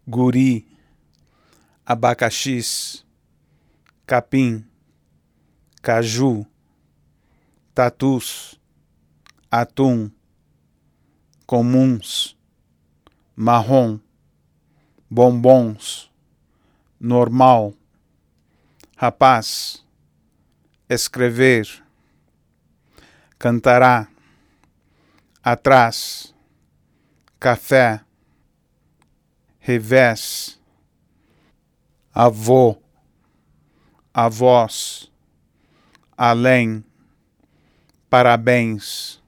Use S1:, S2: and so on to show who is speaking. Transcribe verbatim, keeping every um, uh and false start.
S1: guri, abacaxis, capim, caju, tatus, atum, comuns, marrom, bombons, normal, rapaz, escrever, cantará, atrás, café, revés, avô, avós, além, parabéns,